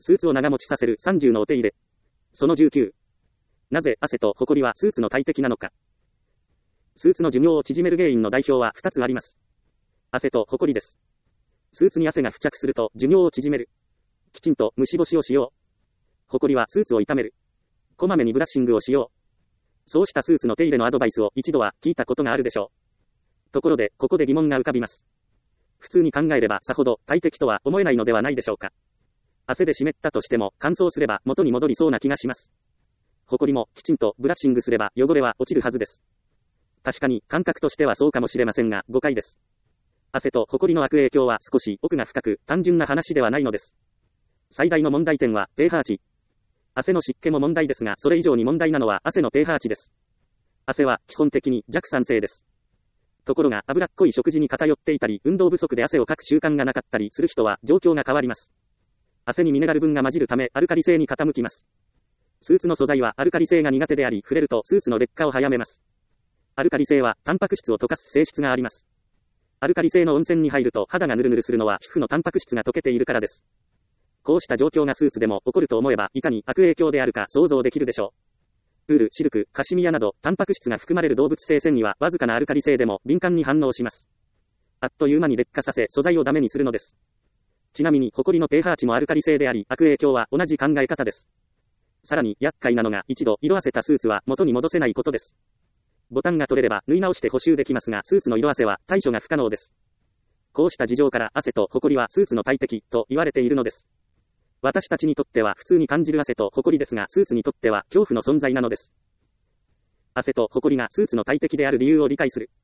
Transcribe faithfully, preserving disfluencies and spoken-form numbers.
スーツを長持ちさせるさんじゅうのお手入れ。そのじゅうきゅう。なぜ汗と埃はスーツの大敵なのか。スーツの寿命を縮める原因の代表はふたつあります。汗と埃です。スーツに汗が付着すると寿命を縮める。きちんと虫干しをしよう。埃はスーツを傷める。こまめにブラッシングをしよう。そうしたスーツの手入れのアドバイスを一度は聞いたことがあるでしょう。ところで、ここで疑問が浮かびます。普通に考えればさほど大敵とは思えないのではないでしょうか。汗で湿ったとしても乾燥すれば元に戻りそうな気がします。埃もきちんとブラッシングすれば汚れは落ちるはずです。確かに感覚としてはそうかもしれませんが誤解です。汗と埃の悪影響は少し奥が深く単純な話ではないのです。最大の問題点は pH 値。汗の湿気も問題ですが、それ以上に問題なのは汗の pH 値です。汗は基本的に弱酸性です。ところが脂っこい食事に偏っていたり、運動不足で汗をかく習慣がなかったりする人は状況が変わります。汗にミネラル分が混じるためアルカリ性に傾きます。スーツの素材はアルカリ性が苦手であり、触れるとスーツの劣化を早めます。アルカリ性はタンパク質を溶かす性質があります。アルカリ性の温泉に入ると肌がヌルヌルするのは皮膚のタンパク質が溶けているからです。こうした状況がスーツでも起こると思えば、いかに悪影響であるか想像できるでしょう。ウール、シルク、カシミヤなど、タンパク質が含まれる動物性繊維は、わずかなアルカリ性でも敏感に反応します。あっという間に劣化させ、素材をダメにするのです。ちなみに、埃の pH 値もアルカリ性であり、悪影響は同じ考え方です。さらに、厄介なのが、一度色あせたスーツは元に戻せないことです。ボタンが取れれば、縫い直して補修できますが、スーツの色あせは対処が不可能です。こうした事情から、汗と埃はスーツの大敵と言われているのです。私たちにとっては普通に感じる汗と埃ですが、スーツにとっては恐怖の存在なのです。汗と埃がスーツの大敵である理由を理解する。